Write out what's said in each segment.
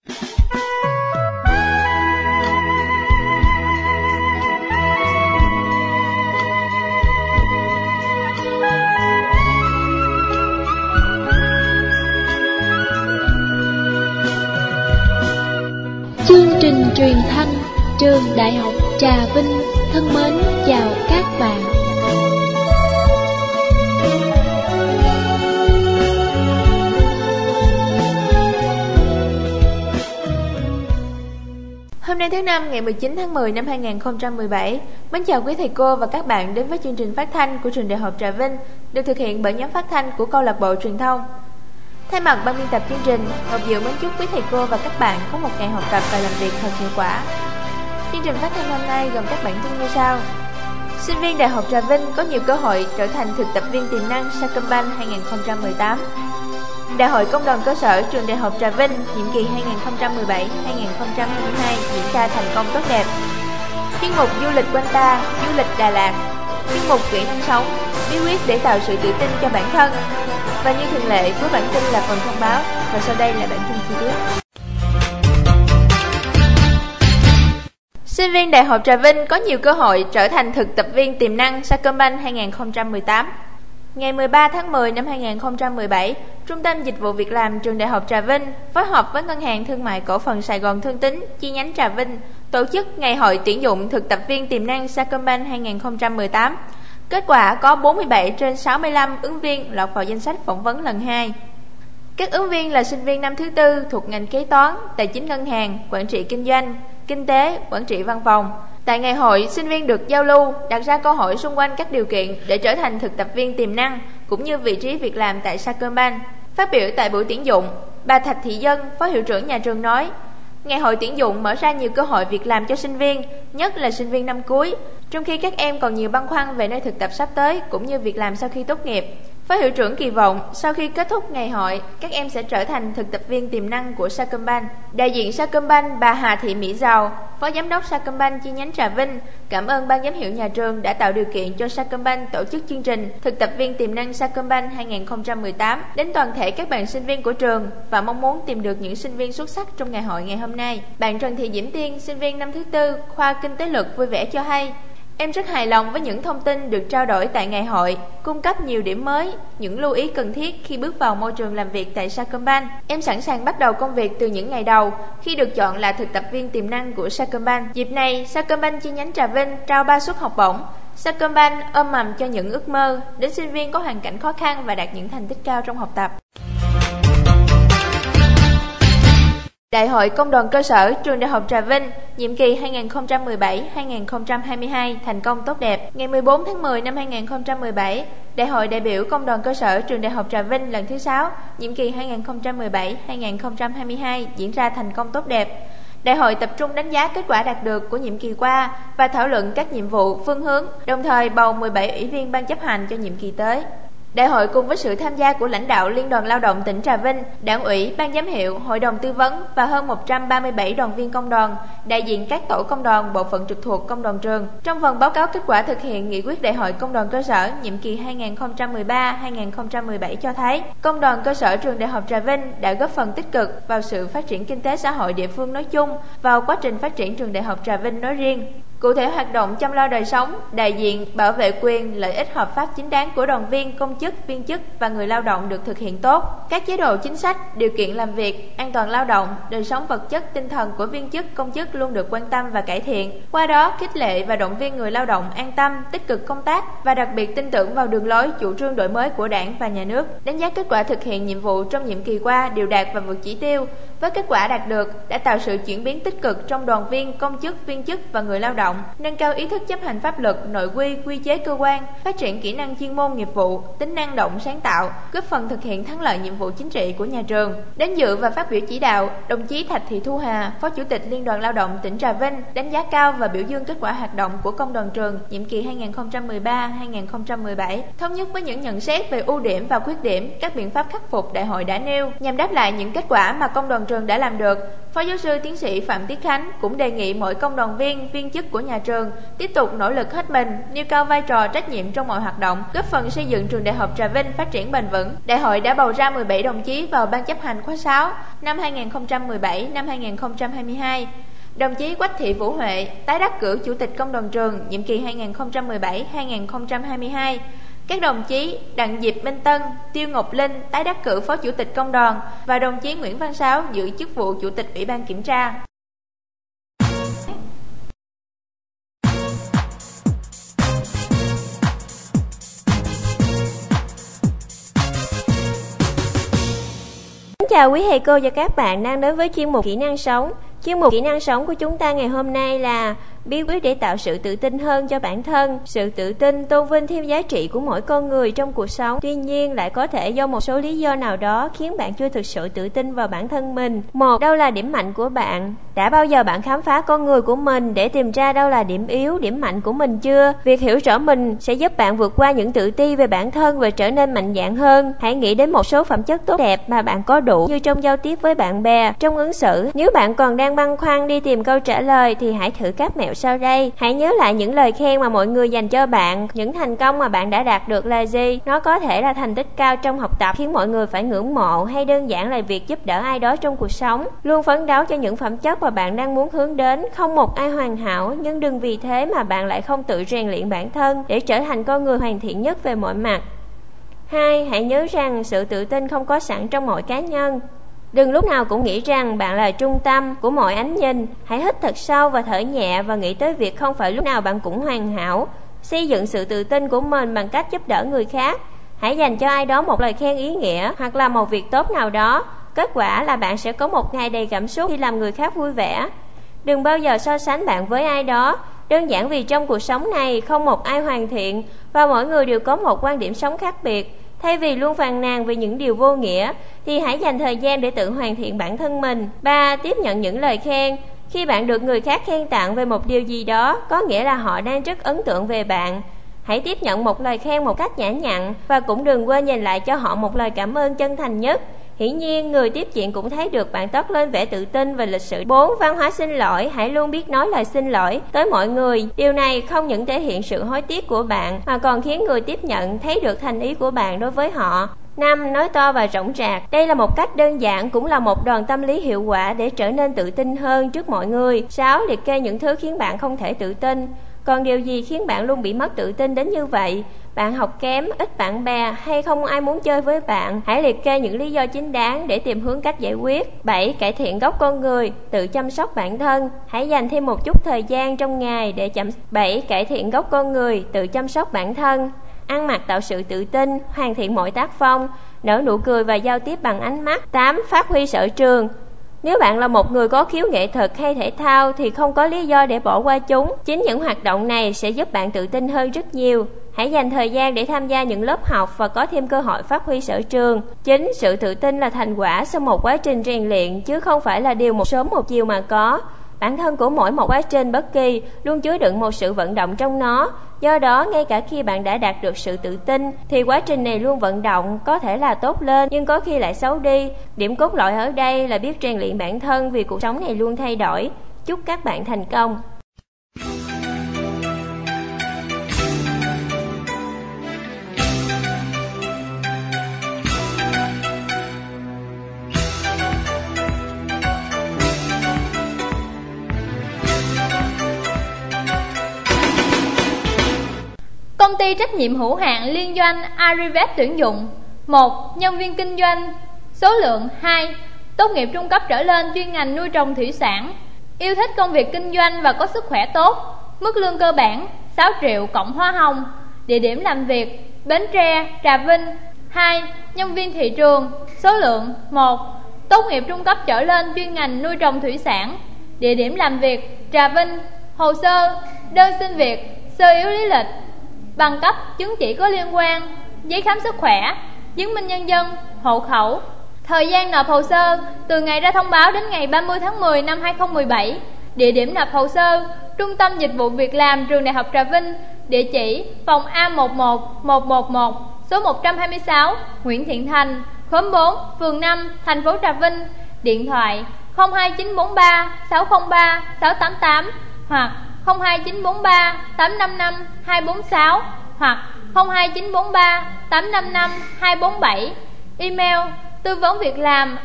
Chương trình truyền thanh Trường Đại học Trà Vinh thân mến chào các bạn. Hôm nay thứ Năm ngày 19 tháng 10 năm 2017, mến chào quý thầy cô và các bạn đến với chương trình phát thanh của Trường Đại học Trà Vinh, được thực hiện bởi nhóm phát thanh của câu lạc bộ truyền thông. Thay mặt ban biên tập chương trình, Ngọc Diệu mến chúc quý thầy cô và các bạn có một ngày học tập và làm việc thật hiệu quả. Chương trình phát thanh hôm nay gồm các bản tin như sau. Sinh viên Đại học Trà Vinh có nhiều cơ hội trở thành thực tập viên tiềm năng Sacombank 2018. Đại hội Công đoàn cơ sở Trường Đại học Trà Vinh nhiệm kỳ 2017-2022 diễn ra thành công tốt đẹp. Chuyên mục Du lịch quanh ta, du lịch Đà Lạt. Chuyên mục Kỹ năng sống, bí quyết để tạo sự tự tin cho bản thân. Và như thường lệ, cuối bản tin là phần thông báo, và sau đây là bản tin chi tiết. Sinh viên Đại học Trà Vinh có nhiều cơ hội trở thành thực tập viên tiềm năng Sacombank 2018. Ngày 13 tháng 10 năm 2017, Trung tâm Dịch vụ Việc làm Trường Đại học Trà Vinh phối hợp với Ngân hàng Thương mại Cổ phần Sài Gòn Thương Tín chi nhánh Trà Vinh tổ chức Ngày hội tuyển dụng thực tập viên tiềm năng Sacombank 2018. Kết quả có 47 trên 65 ứng viên lọt vào danh sách phỏng vấn lần 2. Các ứng viên là sinh viên năm thứ tư thuộc ngành kế toán, tài chính ngân hàng, quản trị kinh doanh, kinh tế, quản trị văn phòng. Tại ngày hội, sinh viên được giao lưu, đặt ra câu hỏi xung quanh các điều kiện để trở thành thực tập viên tiềm năng cũng như vị trí việc làm tại Sacombank. Phát biểu tại buổi tuyển dụng, bà Thạch Thị Dân, Phó hiệu trưởng nhà trường nói: Ngày hội tuyển dụng mở ra nhiều cơ hội việc làm cho sinh viên, nhất là sinh viên năm cuối, trong khi các em còn nhiều băn khoăn về nơi thực tập sắp tới cũng như việc làm sau khi tốt nghiệp. Phó hiệu trưởng kỳ vọng sau khi kết thúc ngày hội, các em sẽ trở thành thực tập viên tiềm năng của Sacombank. Đại diện Sacombank bà Hà Thị Mỹ Giàu, Phó Giám đốc Sacombank chi nhánh Trà Vinh, cảm ơn ban giám hiệu nhà trường đã tạo điều kiện cho Sacombank tổ chức chương trình thực tập viên tiềm năng Sacombank 2018 đến toàn thể các bạn sinh viên của trường và mong muốn tìm được những sinh viên xuất sắc trong ngày hội ngày hôm nay. Bạn Trần Thị Diễm Tiên, sinh viên năm thứ tư, khoa Kinh tế luật vui vẻ cho hay: Em rất hài lòng với những thông tin được trao đổi tại ngày hội, cung cấp nhiều điểm mới, những lưu ý cần thiết khi bước vào môi trường làm việc tại Sacombank. Em sẵn sàng bắt đầu công việc từ những ngày đầu khi được chọn là thực tập viên tiềm năng của Sacombank. Dịp này, Sacombank chi nhánh Trà Vinh trao 3 suất học bổng. Sacombank ôm mầm cho những ước mơ đến sinh viên có hoàn cảnh khó khăn và đạt những thành tích cao trong học tập. Đại hội Công đoàn cơ sở Trường Đại học Trà Vinh nhiệm kỳ 2017-2022 thành công tốt đẹp. Ngày 14 tháng 10 năm 2017, Đại hội đại biểu Công đoàn cơ sở Trường Đại học Trà Vinh lần thứ 6 nhiệm kỳ 2017-2022 diễn ra thành công tốt đẹp. Đại hội tập trung đánh giá kết quả đạt được của nhiệm kỳ qua và thảo luận các nhiệm vụ, phương hướng, đồng thời bầu 17 ủy viên ban chấp hành cho nhiệm kỳ tới. Đại hội cùng với sự tham gia của lãnh đạo Liên đoàn Lao động tỉnh Trà Vinh, Đảng ủy, Ban giám hiệu, Hội đồng tư vấn và hơn 137 đoàn viên công đoàn, đại diện các tổ công đoàn, bộ phận trực thuộc công đoàn trường. Trong phần báo cáo kết quả thực hiện nghị quyết Đại hội Công đoàn cơ sở nhiệm kỳ 2013-2017 cho thấy, Công đoàn cơ sở Trường Đại học Trà Vinh đã góp phần tích cực vào sự phát triển kinh tế xã hội địa phương nói chung, vào quá trình phát triển Trường Đại học Trà Vinh nói riêng. Cụ thể, hoạt động chăm lo đời sống, đại diện, bảo vệ quyền, lợi ích hợp pháp chính đáng của đoàn viên, công chức, viên chức và người lao động được thực hiện tốt. Các chế độ chính sách, điều kiện làm việc, an toàn lao động, đời sống vật chất, tinh thần của viên chức, công chức luôn được quan tâm và cải thiện. Qua đó, khích lệ và động viên người lao động an tâm, tích cực công tác và đặc biệt tin tưởng vào đường lối, chủ trương đổi mới của Đảng và Nhà nước. Đánh giá kết quả thực hiện nhiệm vụ trong nhiệm kỳ qua đều đạt và vượt chỉ tiêu. Với kết quả đạt được đã tạo sự chuyển biến tích cực trong đoàn viên, công chức, viên chức và người lao động, nâng cao ý thức chấp hành pháp luật, nội quy, quy chế cơ quan, phát triển kỹ năng chuyên môn nghiệp vụ, tính năng động sáng tạo, góp phần thực hiện thắng lợi nhiệm vụ chính trị của nhà trường. Đến dự và phát biểu chỉ đạo, đồng chí Thạch Thị Thu Hà, Phó Chủ tịch Liên đoàn Lao động tỉnh Trà Vinh đánh giá cao và biểu dương kết quả hoạt động của công đoàn trường nhiệm kỳ 2013-2017, thống nhất với những nhận xét về ưu điểm và khuyết điểm, các biện pháp khắc phục đại hội đã nêu nhằm đáp lại những kết quả mà công đoàn trường đã làm được, Phó giáo sư tiến sĩ Phạm Tiết Khánh cũng đề nghị mỗi công đoàn viên, viên chức của nhà trường tiếp tục nỗ lực hết mình, nêu cao vai trò trách nhiệm trong mọi hoạt động, góp phần xây dựng trường Đại học Trà Vinh phát triển bền vững. Đại hội đã bầu ra 17 đồng chí vào Ban chấp hành khóa 6 năm 2017-2022. Đồng chí Quách Thị Vũ Huệ tái đắc cử Chủ tịch Công đoàn trường nhiệm kỳ 2017-2022. Các đồng chí Đặng Diệp Minh Tân, Tiêu Ngọc Linh tái đắc cử Phó Chủ tịch Công đoàn và đồng chí Nguyễn Văn Sáu giữ chức vụ Chủ tịch Ủy ban Kiểm tra. Xin chào quý thầy cô và các bạn đang đến với chuyên mục Kỹ năng sống. Chuyên mục Kỹ năng sống của chúng ta ngày hôm nay là bí quyết để tạo sự tự tin hơn cho bản thân. Sự tự tin tôn vinh thêm giá trị của mỗi con người trong cuộc sống. Tuy nhiên lại có thể do một số lý do nào đó khiến bạn chưa thực sự tự tin vào bản thân mình. Một, đâu là điểm mạnh của bạn? Đã bao giờ bạn khám phá con người của mình để tìm ra đâu là điểm yếu, điểm mạnh của mình chưa? Việc hiểu rõ mình sẽ giúp bạn vượt qua những tự ti về bản thân và trở nên mạnh dạn hơn. Hãy nghĩ đến một số phẩm chất tốt đẹp mà bạn có đủ như trong giao tiếp với bạn bè, trong ứng xử. Nếu bạn còn đang băn khoăn đi tìm câu trả lời thì hãy thử các mẹo sau đây. Hãy nhớ lại những lời khen mà mọi người dành cho bạn. Những thành công mà bạn đã đạt được là gì? Nó có thể là thành tích cao trong học tập khiến mọi người phải ngưỡng mộ, hay đơn giản là việc giúp đỡ ai đó trong cuộc sống. Luôn phấn đấu cho những phẩm chất mà bạn đang muốn hướng đến. Không một ai hoàn hảo, nhưng đừng vì thế mà bạn lại không tự rèn luyện bản thân để trở thành con người hoàn thiện nhất về mọi mặt. 2. Hãy nhớ rằng sự tự tin không có sẵn trong mỗi cá nhân. Đừng lúc nào cũng nghĩ rằng bạn là trung tâm của mọi ánh nhìn. Hãy hít thật sâu và thở nhẹ và nghĩ tới việc không phải lúc nào bạn cũng hoàn hảo. Xây dựng sự tự tin của mình bằng cách giúp đỡ người khác. Hãy dành cho ai đó một lời khen ý nghĩa hoặc là một việc tốt nào đó. Kết quả là bạn sẽ có một ngày đầy cảm xúc khi làm người khác vui vẻ. Đừng bao giờ so sánh bạn với ai đó. Đơn giản vì trong cuộc sống này không một ai hoàn thiện và mỗi người đều có một quan điểm sống khác biệt. Thay vì luôn phàn nàn về những điều vô nghĩa thì hãy dành thời gian để tự hoàn thiện bản thân mình. 3. Tiếp nhận những lời khen. Khi bạn được người khác khen tặng về một điều gì đó, có nghĩa là họ đang rất ấn tượng về bạn. Hãy tiếp nhận một lời khen một cách nhã nhặn và cũng đừng quên dành lại cho họ một lời cảm ơn chân thành nhất. Hiển nhiên, người tiếp chuyện cũng thấy được bạn toát lên vẻ tự tin và lịch sự. 4. Văn hóa xin lỗi. Hãy luôn biết nói lời xin lỗi tới mọi người. Điều này không những thể hiện sự hối tiếc của bạn mà còn khiến người tiếp nhận thấy được thành ý của bạn đối với họ. 5. Nói to và rỗng rạc. Đây là một cách đơn giản cũng là một đòn tâm lý hiệu quả để trở nên tự tin hơn trước mọi người. 6. Liệt kê những thứ khiến bạn không thể tự tin. Còn điều gì khiến bạn luôn bị mất tự tin đến như vậy? Bạn học kém, ít bạn bè hay không ai muốn chơi với bạn? Hãy liệt kê những lý do chính đáng để tìm hướng cách giải quyết. 7. Cải thiện gốc con người, tự chăm sóc bản thân. Hãy dành thêm một chút thời gian trong ngày để 7. Cải thiện gốc con người, tự chăm sóc bản thân. Ăn mặc tạo sự tự tin, hoàn thiện mọi tác phong, nở nụ cười và giao tiếp bằng ánh mắt. 8. Phát huy sở trường. Nếu bạn là một người có khiếu nghệ thuật hay thể thao thì không có lý do để bỏ qua chúng. Chính những hoạt động này sẽ giúp bạn tự tin hơn rất nhiều. Hãy dành thời gian để tham gia những lớp học và có thêm cơ hội phát huy sở trường. Chính sự tự tin là thành quả sau một quá trình rèn luyện chứ không phải là điều một sớm một chiều mà có. Bản thân của mỗi một quá trình bất kỳ luôn chứa đựng một sự vận động trong nó. Do đó, ngay cả khi bạn đã đạt được sự tự tin thì quá trình này luôn vận động, có thể là tốt lên nhưng có khi lại xấu đi. Điểm cốt lõi ở đây là biết rèn luyện bản thân vì cuộc sống này luôn thay đổi. Chúc các bạn thành công. Công ty trách nhiệm hữu hạn liên doanh Arivet tuyển dụng 1. Nhân viên kinh doanh. Số lượng 2. Tốt nghiệp trung cấp trở lên chuyên ngành nuôi trồng thủy sản. Yêu thích công việc kinh doanh và có sức khỏe tốt. Mức lương cơ bản 6 triệu cộng hoa hồng. Địa điểm làm việc Bến Tre, Trà Vinh. 2. Nhân viên thị trường. Số lượng 1. Tốt nghiệp trung cấp trở lên chuyên ngành nuôi trồng thủy sản. Địa điểm làm việc Trà Vinh. Hồ sơ đơn xin việc, sơ yếu lý lịch, bằng cấp, chứng chỉ có liên quan, giấy khám sức khỏe, chứng minh nhân dân, hộ khẩu. Thời gian nộp hồ sơ từ ngày ra thông báo đến ngày 30 tháng 10 năm 2017. Địa điểm nộp hồ sơ Trung tâm Dịch vụ Việc làm Trường Đại học Trà Vinh. Địa chỉ phòng A11111, số 126, Nguyễn Thiện Thành, khóm 4, phường 5, thành phố Trà Vinh. Điện thoại 02943 603 688 hoặc 02943 855 246 hoặc 02943 855 247. Email tư vấn việc làm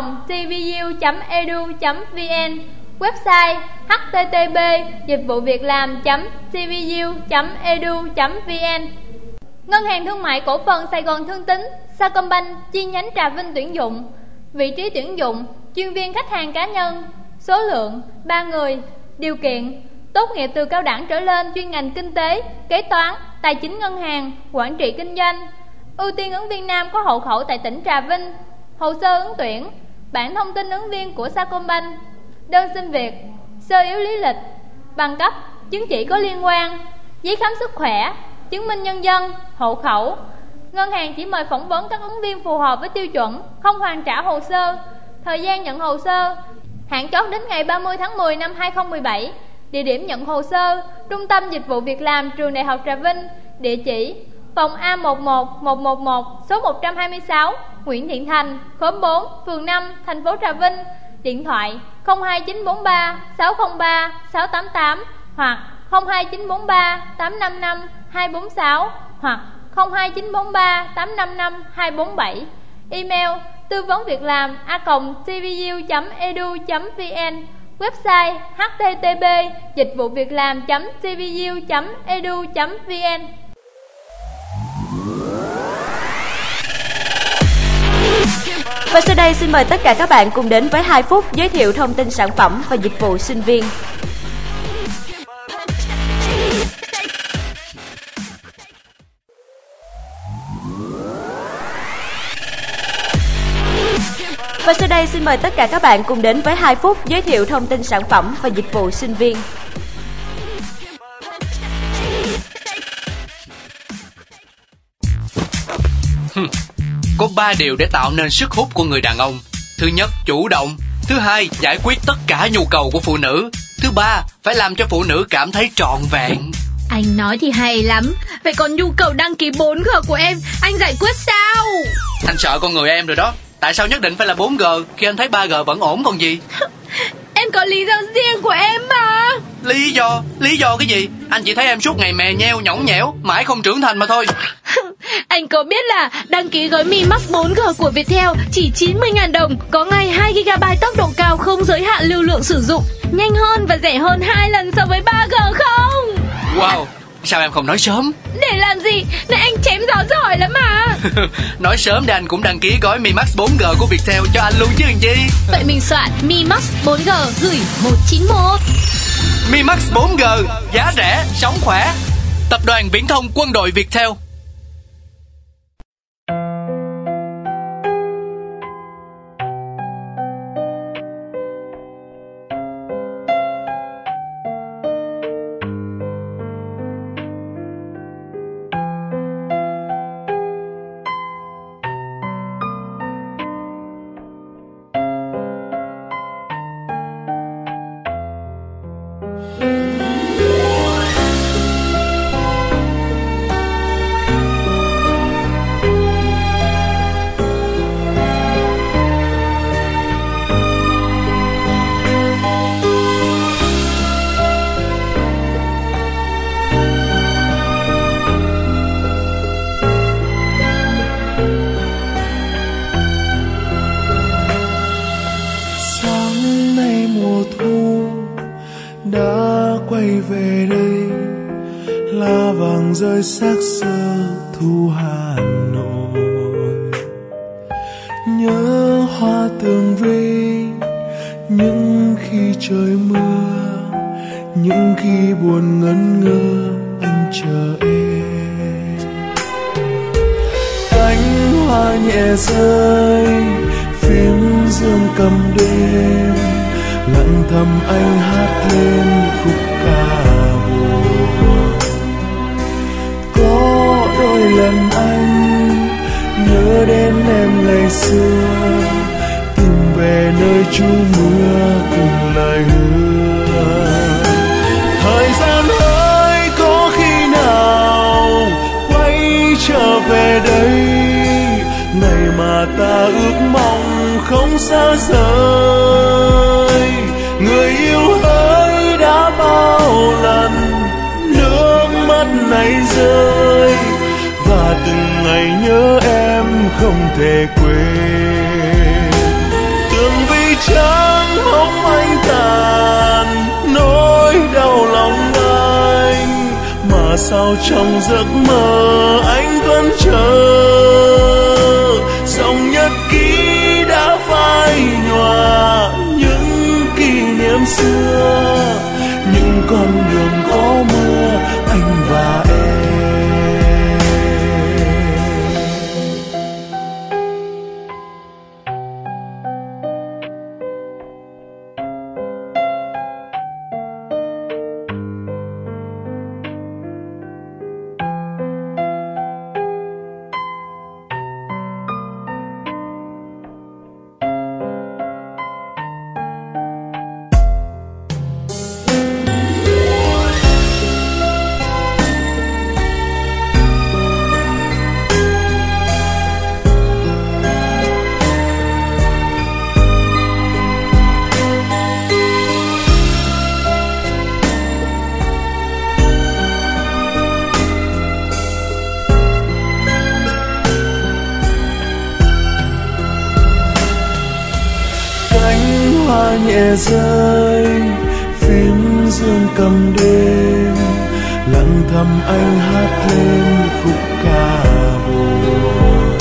a@cvu.edu.vn. Website http://dịch-vụ-việc-làm.cvu.edu.vn. Ngân hàng Thương mại Cổ phần Sài Gòn Thương Tín Sacombank chi nhánh Trà Vinh tuyển dụng. Vị trí tuyển dụng: chuyên viên khách hàng cá nhân. Số lượng 3 người. Điều kiện: tốt nghiệp từ cao đẳng trở lên chuyên ngành kinh tế, kế toán, tài chính ngân hàng, quản trị kinh doanh. Ưu tiên ứng viên nam có hộ khẩu tại tỉnh Trà Vinh. Hồ sơ ứng tuyển: bản thông tin ứng viên của Sacombank, đơn xin việc, sơ yếu lý lịch, bằng cấp, chứng chỉ có liên quan, giấy khám sức khỏe, chứng minh nhân dân, hộ khẩu. Ngân hàng chỉ mời phỏng vấn các ứng viên phù hợp với tiêu chuẩn, không hoàn trả hồ sơ. Thời gian nhận hồ sơ: hạn chót đến ngày 30 tháng 10 năm 2017. Địa điểm nhận hồ sơ: Trung tâm Dịch vụ Việc làm Trường Đại học Trà Vinh. Địa chỉ: phòng A11111, số 126, Nguyễn Thiện Thành, khóm 4, phường 5, thành phố Trà Vinh. Điện thoại 02943 603 688 hoặc 02943 855 246 hoặc 02943 855 247. Email tư vấn việc làm a@cvu.edu.vn. Website http://dịch-vụ-việc-làm.cvu.edu.vn. Và sau đây xin mời tất cả các bạn cùng đến với 2 phút giới thiệu thông tin sản phẩm và dịch vụ sinh viên. Và sau đây xin mời tất cả các bạn cùng đến với 2 phút giới thiệu thông tin sản phẩm và dịch vụ sinh viên. Có 3 điều để tạo nên sức hút của người đàn ông. Thứ nhất, chủ động. Thứ hai, giải quyết tất cả nhu cầu của phụ nữ. Thứ ba, phải làm cho phụ nữ cảm thấy trọn vẹn. Anh nói thì hay lắm. Vậy còn nhu cầu đăng ký 4G của em, anh giải quyết sao? Anh sợ con người em rồi đó. Tại sao nhất định phải là 4G khi anh thấy 3G vẫn ổn còn gì? Em có lý do riêng của em mà. Lý do cái gì? Anh chỉ thấy em suốt ngày mè nheo nhõng nhẽo, mãi không trưởng thành mà thôi. Anh có biết là đăng ký gói Mi Max 4G của Viettel chỉ 90.000 đồng, có ngày 2GB tốc độ cao không giới hạn lưu lượng sử dụng, nhanh hơn và rẻ hơn 2 lần so với 3G không? Wow, sao em không nói sớm? Để làm gì? Này anh chém gió giỏi lắm mà. Nói sớm để anh cũng đăng ký gói Mi Max 4G của Viettel cho anh luôn chứ làm gì. Vậy mình soạn Mi Max 4G gửi 191. Mi Max 4G, giá rẻ, sống khỏe. Tập đoàn Viễn thông Quân đội Viettel. rơi xác xơ thu Hà Nội. Nhớ hoa tường vi những khi trời mưa, những khi buồn ngẩn ngơ anh chờ em. Cánh hoa nhẹ rơi phiếm dương cầm đêm, lặng thầm anh hát lên khúc ca buồn. Có đôi lần anh nhớ đến em ngày xưa, tìm về nơi trú mưa cùng lời hứa. Thời gian ơi có khi nào quay trở về đây, ngày mà ta ước mong không xa rời. Người yêu hỡi, đã bao lần nước mắt này rơi, và từng ngày nhớ em không thể quên. Tưởng vì chẳng mong anh tàn nỗi đau lòng anh, mà sao trong giấc mơ anh vẫn chờ. Dòng nhật ký đã phai nhòa những kỷ niệm xưa, những con đường có mưa anh và em. Nhẹ rơi phím dương cầm đêm, lặng thầm anh hát lên khúc ca buồn.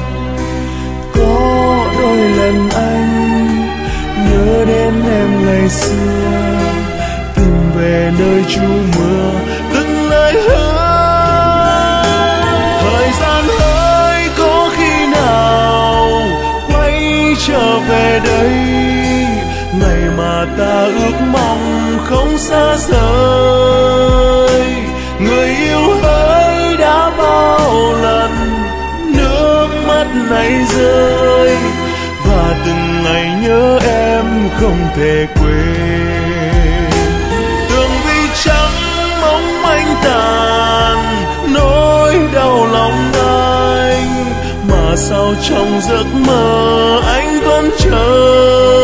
Có đôi lần anh nhớ đến em ngày xưa, tìm về nơi trú mưa từng lời hứa. Thời gian ơi, có khi nào quay trở về đây, ngày mà ta ước mong không xa rời. Người yêu hỡi, đã bao lần nước mắt này rơi, và từng ngày nhớ em không thể quên. Tưởng vì chẳng mong anh tàn nỗi đau lòng anh, mà sao trong giấc mơ anh vẫn chờ.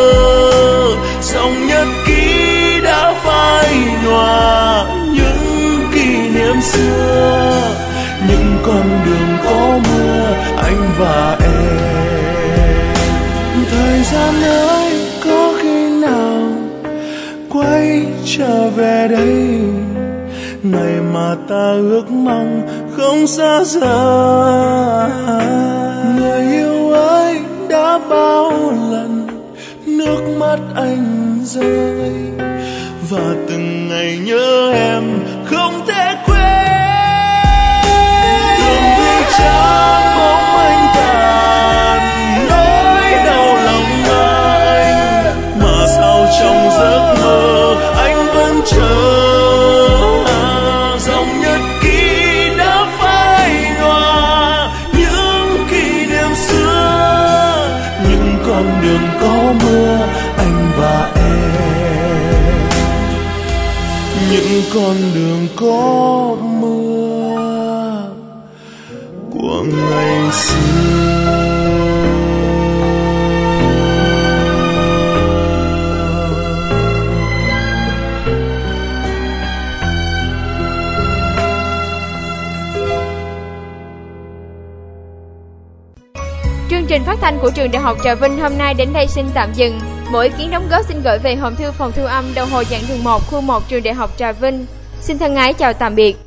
Dòng nhật ký đã phai nhòa những kỷ niệm xưa, những con đường có mưa anh và em. Thời gian ơi, có khi nào quay trở về đây, ngày mà ta ước mong không xa rời. Người yêu ơi, đã bao lần nước mắt anh rơi, và từng ngày nhớ em không thể quên. Tưởng vì chẳng mong anh tàn nỗi đau lòng anh, mà sao trong giấc mơ anh vẫn chờ. Dòng nhật ký đã phai nhòa những kỷ niệm xưa, những con đường có mưa anh và em, những con đường có mưa của ngày xưa. Chương trình phát thanh của trường Đại học Trà Vinh hôm nay đến đây xin tạm dừng. Mỗi ý kiến đóng góp xin gửi về hòm thư phòng thu âm đầu hồi giảng đường 1 khu 1 trường Đại học Trà Vinh. Xin thân ái chào tạm biệt.